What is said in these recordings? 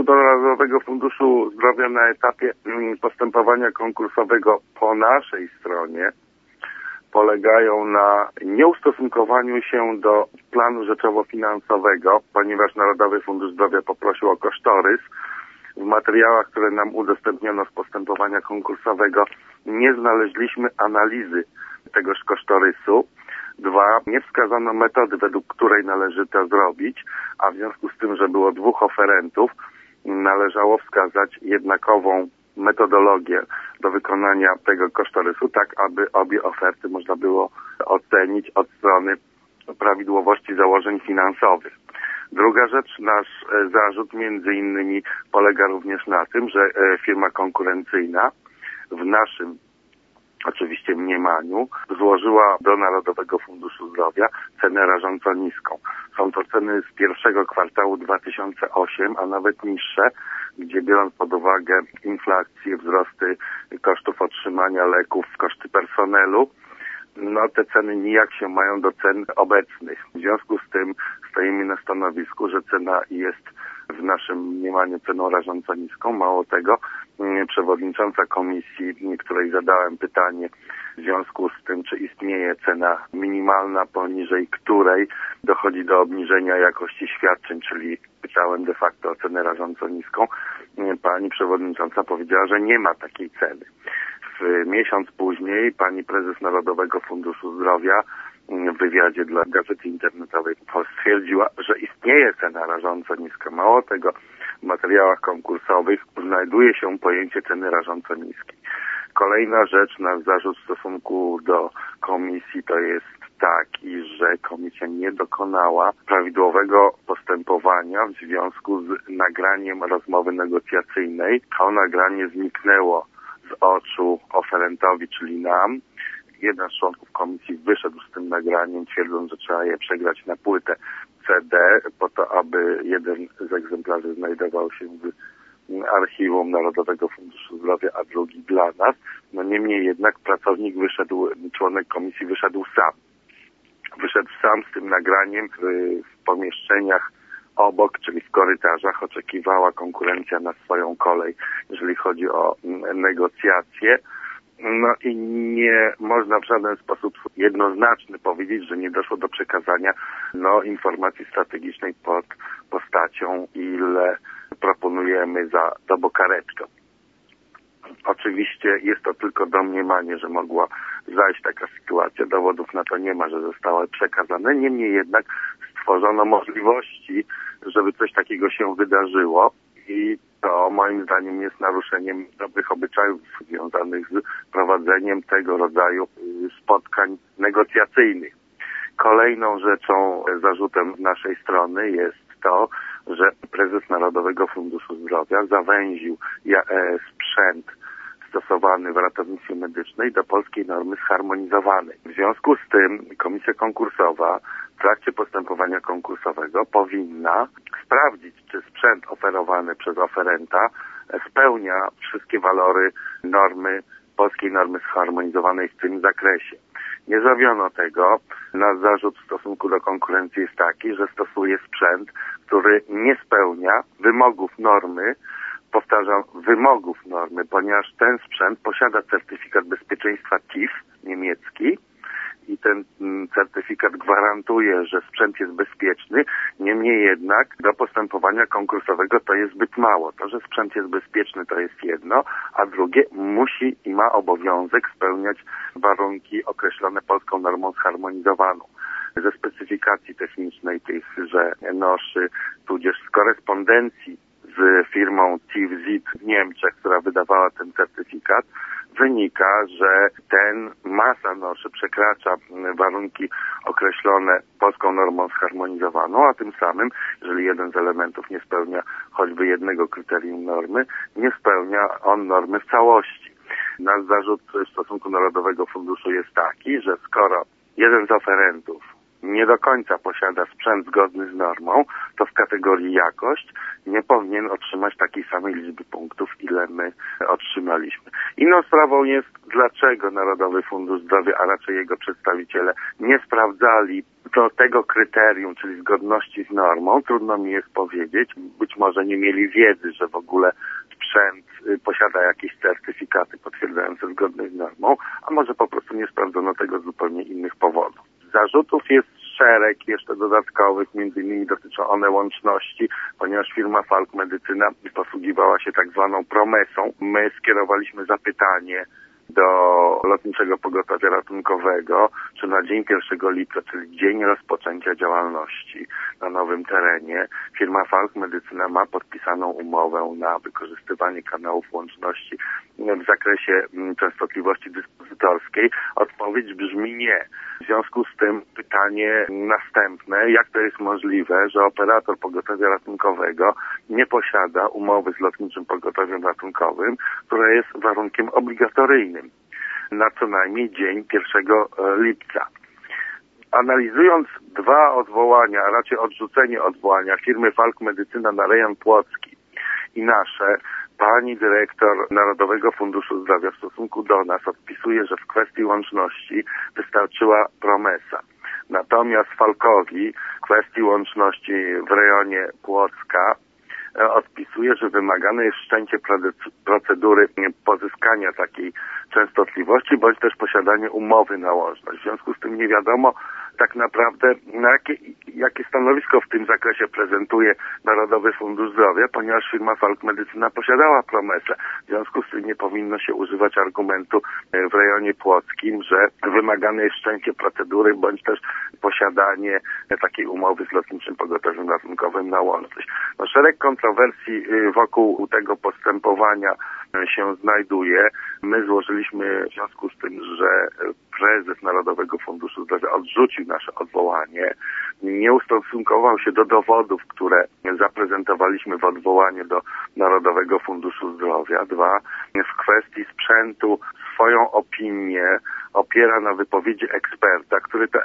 stosunku do Narodowego Funduszu Zdrowia na etapie postępowania konkursowego po naszej stronie polegają na nieustosunkowaniu się do planu rzeczowo-finansowego, ponieważ Narodowy Fundusz Zdrowia poprosił o kosztorys. W materiałach, które nam udostępniono z postępowania konkursowego, nie znaleźliśmy analizy tegoż kosztorysu. 2. Nie wskazano metody, według której należy to zrobić, a w związku z tym, że było 2 oferentów, należało wskazać jednakową metodologię do wykonania tego kosztorysu, tak aby obie oferty można było ocenić od strony prawidłowości założeń finansowych. Druga rzecz, nasz zarzut między innymi polega również na tym, że firma konkurencyjna w naszym oczywiście mniemaniu złożyła do Narodowego Funduszu Zdrowia cenę rażąco niską. Są to ceny z pierwszego kwartału 2008, a nawet niższe, gdzie biorąc pod uwagę inflację, wzrosty kosztów otrzymania leków, koszty personelu, te ceny nijak się mają do cen obecnych. W związku z tym stoimy na stanowisku, że cena jest w naszym mniemaniu ceną rażąco niską. Mało tego, przewodnicząca komisji, której zadałem pytanie w związku z tym, czy istnieje cena minimalna, poniżej której dochodzi do obniżenia jakości świadczeń, czyli pytałem de facto o cenę rażąco niską. Pani przewodnicząca powiedziała, że nie ma takiej ceny. Miesiąc później pani prezes Narodowego Funduszu Zdrowia w wywiadzie dla Gazety Internetowej stwierdziła, że istnieje cena rażąco niska. Mało tego, w materiałach konkursowych znajduje się pojęcie ceny rażąco niskiej. Kolejna rzecz, nasz zarzut w stosunku do komisji to jest taki, że komisja nie dokonała prawidłowego postępowania w związku z nagraniem rozmowy negocjacyjnej. To nagranie zniknęło z oczu oferentowi, czyli nam. Jeden z członków komisji wyszedł z tym nagraniem, twierdząc, że trzeba je przegrać na płytę CD, po to, aby jeden z egzemplarzy znajdował się w archiwum Narodowego Funduszu Zdrowia, a drugi dla nas. Niemniej jednak pracownik wyszedł, członek komisji wyszedł sam. Wyszedł sam z tym nagraniem w pomieszczeniach obok, czyli w korytarzach. Oczekiwała konkurencja na swoją kolej, jeżeli chodzi o negocjacje. I nie można w żaden sposób jednoznaczny powiedzieć, że nie doszło do przekazania informacji strategicznej pod postacią, ile proponujemy za dobokaretkę. Oczywiście jest to tylko domniemanie, że mogła zajść taka sytuacja. Dowodów na to nie ma, że zostały przekazane. Niemniej jednak stworzono możliwości, żeby coś takiego się wydarzyło i to moim zdaniem jest naruszeniem dobrych obyczajów związanych z prowadzeniem tego rodzaju spotkań negocjacyjnych. Kolejną rzeczą, zarzutem z naszej strony jest to, że prezes Narodowego Funduszu Zdrowia zawęził sprzęt stosowany w ratownictwie medycznej do polskiej normy zharmonizowanej. W związku z tym komisja konkursowa w trakcie postępowania konkursowego powinna sprawdzić, czy sprzęt oferowany przez oferenta spełnia wszystkie walory polskiej normy zharmonizowanej w tym zakresie. Nie zrobiono tego. Nasz zarzut w stosunku do konkurencji jest taki, że stosuje sprzęt, który nie spełnia wymogów normy, powtarzam, wymogów normy, ponieważ ten sprzęt posiada certyfikat bezpieczeństwa TIF niemiecki i ten certyfikat gwarantuje, że sprzęt jest bezpieczny. Niemniej jednak do postępowania konkursowego to jest zbyt mało. To, że sprzęt jest bezpieczny, to jest jedno, a drugie musi i ma obowiązek spełniać warunki określone polską normą zharmonizowaną. Ze specyfikacji technicznej tychże noszy, tudzież z korespondencji z firmą TIF-ZIT w Niemczech, która wydawała ten certyfikat, wynika, że masa noszy przekracza warunki określone polską normą zharmonizowaną, a tym samym, jeżeli jeden z elementów nie spełnia choćby jednego kryterium normy, nie spełnia on normy w całości. Nasz zarzut w stosunku Narodowego Funduszu jest taki, że skoro jeden z oferentów nie do końca posiada sprzęt zgodny z normą, to w kategorii jakość nie powinien otrzymać takiej samej liczby punktów, ile my otrzymaliśmy. Inną sprawą jest, dlaczego Narodowy Fundusz Zdrowia, a raczej jego przedstawiciele nie sprawdzali tego kryterium, czyli zgodności z normą. Trudno mi jest powiedzieć. Być może nie mieli wiedzy, że w ogóle sprzęt posiada jakieś certyfikaty potwierdzające zgodność z normą, a może po prostu nie sprawdzono tego z zupełnie innych powodów. Zarzutów jest szereg jeszcze dodatkowych, między innymi dotyczą one łączności, ponieważ firma Falk Medycyna posługiwała się tak zwaną promesą. My skierowaliśmy zapytanie do Lotniczego Pogotowia Ratunkowego, czy na dzień 1 lipca, czyli dzień rozpoczęcia działalności na nowym terenie, firma Falk Medycyna ma podpisaną umowę na wykorzystywanie kanałów łączności w zakresie częstotliwości dyspozytorskiej. Odpowiedź brzmi nie. W związku z tym pytanie następne, jak to jest możliwe, że operator pogotowia ratunkowego nie posiada umowy z Lotniczym Pogotowiem Ratunkowym, która jest warunkiem obligatoryjnym na co najmniej dzień 1 lipca. Analizując dwa odwołania, a raczej odrzucenie odwołania firmy Falk Medycyna na rejon płocki i nasze, pani dyrektor Narodowego Funduszu Zdrowia w stosunku do nas odpisuje, że w kwestii łączności wystarczyła promesa. Natomiast Falkowi w kwestii łączności w rejonie Płocka odpisuje, że wymagane jest wszczęcie procedury pozyskania takiej częstotliwości, bądź też posiadanie umowy na łączność. W związku z tym nie wiadomo tak naprawdę, jakie stanowisko w tym zakresie prezentuje Narodowy Fundusz Zdrowia, ponieważ firma Falk Medycyna posiadała promesę. W związku z tym nie powinno się używać argumentu w rejonie płockim, że wymagane jest wszczęcie procedury, bądź też posiadanie takiej umowy z Lotniczym Pogotowiem Ratunkowym na łączność. Szereg kontrowersji wokół tego postępowania się znajduje. My złożyliśmy w związku z tym, że prezes Narodowego Funduszu Zdrowia odrzucił nasze odwołanie, nie ustosunkował się do dowodów, które zaprezentowaliśmy w odwołaniu do Narodowego Funduszu Zdrowia. Dwa, w kwestii sprzętu swoją opinię opiera na wypowiedzi eksperta,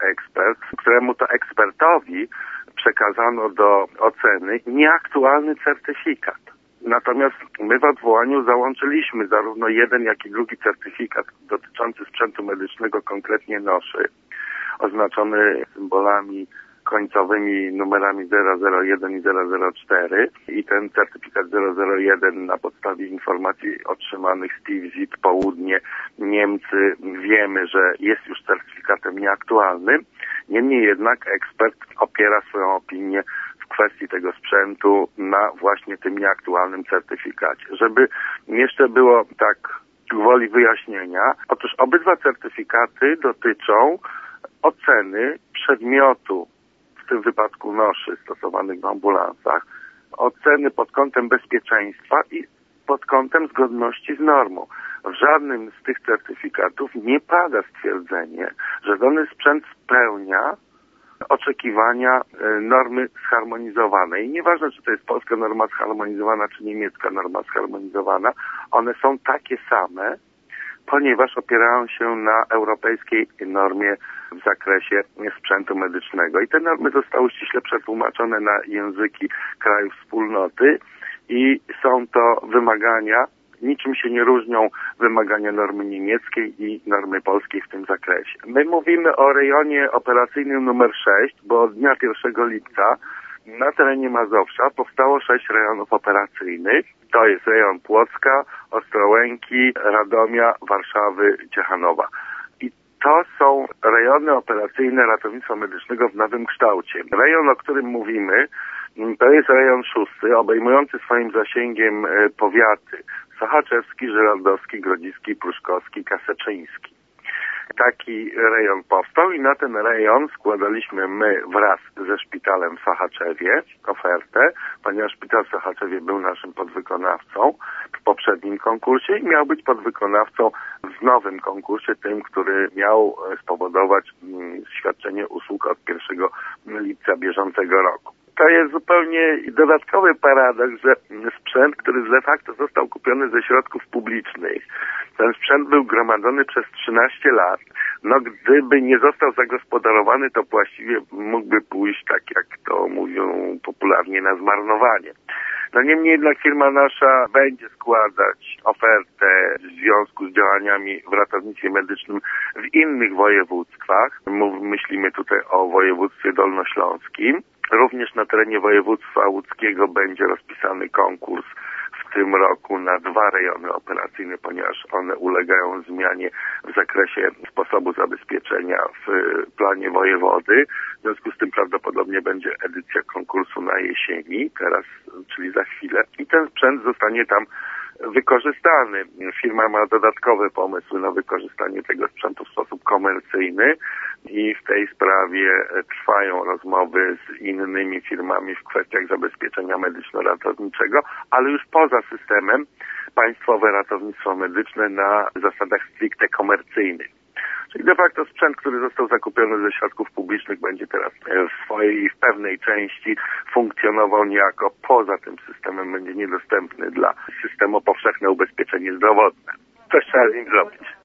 któremu to ekspertowi przekazano do oceny nieaktualny certyfikat. Natomiast my w odwołaniu załączyliśmy zarówno jeden, jak i drugi certyfikat dotyczący sprzętu medycznego, konkretnie noszy, oznaczony symbolami końcowymi numerami 001 i 004 i ten certyfikat 001 na podstawie informacji otrzymanych z TVZIT Południe Niemcy wiemy, że jest już certyfikatem nieaktualnym. Niemniej jednak ekspert opiera swoją opinię w kwestii tego sprzętu na właśnie tym nieaktualnym certyfikacie. Żeby jeszcze było tak gwoli wyjaśnienia, otóż obydwa certyfikaty dotyczą oceny przedmiotu, w tym wypadku noszy stosowanych w ambulansach, oceny pod kątem bezpieczeństwa i pod kątem zgodności z normą. W żadnym z tych certyfikatów nie pada stwierdzenie, że dany sprzęt spełnia oczekiwania normy zharmonizowanej. Nieważne, czy to jest polska norma zharmonizowana, czy niemiecka norma zharmonizowana, one są takie same, ponieważ opierają się na europejskiej normie w zakresie sprzętu medycznego. I te normy zostały ściśle przetłumaczone na języki krajów wspólnoty i są to wymagania, niczym się nie różnią wymagania normy niemieckiej i normy polskiej w tym zakresie. My mówimy o rejonie operacyjnym numer 6, bo od dnia 1 lipca na terenie Mazowsza powstało 6 rejonów operacyjnych. To jest rejon Płocka, Ostrołęki, Radomia, Warszawy, Ciechanowa. I to są rejony operacyjne ratownictwa medycznego w nowym kształcie. Rejon, o którym mówimy, to jest rejon 6, obejmujący swoim zasięgiem powiaty sochaczewski, żyrardowski, grodziski, pruszkowski, kaszeczyński. Taki rejon powstał i na ten rejon składaliśmy my wraz ze szpitalem w Sochaczewie ofertę, ponieważ szpital w Sochaczewie był naszym podwykonawcą w poprzednim konkursie i miał być podwykonawcą w nowym konkursie, tym, który miał spowodować świadczenie usług od 1 lipca bieżącego roku. To jest zupełnie dodatkowy paradoks, że sprzęt, który de facto został kupiony ze środków publicznych, ten sprzęt był gromadzony przez 13 lat. No gdyby nie został zagospodarowany, to właściwie mógłby pójść, tak jak to mówią popularnie, na zmarnowanie. No niemniej jednak firma nasza będzie składać ofertę w związku z działaniami w ratownictwie medycznym w innych województwach. Myślimy tutaj o województwie dolnośląskim. Również na terenie województwa łódzkiego będzie rozpisany konkurs w tym roku na 2 rejony operacyjne, ponieważ one ulegają zmianie w zakresie sposobu zabezpieczenia w planie wojewody. W związku z tym prawdopodobnie będzie edycja konkursu na jesieni, teraz, czyli za chwilę. I ten sprzęt zostanie tam wykorzystany. Firma ma dodatkowe pomysły na wykorzystanie tego sprzętu w sposób komercyjny i w tej sprawie trwają rozmowy z innymi firmami w kwestiach zabezpieczenia medyczno-ratowniczego, ale już poza systemem państwowe ratownictwo medyczne na zasadach stricte komercyjnych. Czyli de facto sprzęt, który został zakupiony ze środków publicznych, będzie teraz w pewnej części funkcjonował niejako poza tym systemem, będzie niedostępny dla systemu powszechne ubezpieczenie zdrowotne. Coś trzeba z nim zrobić.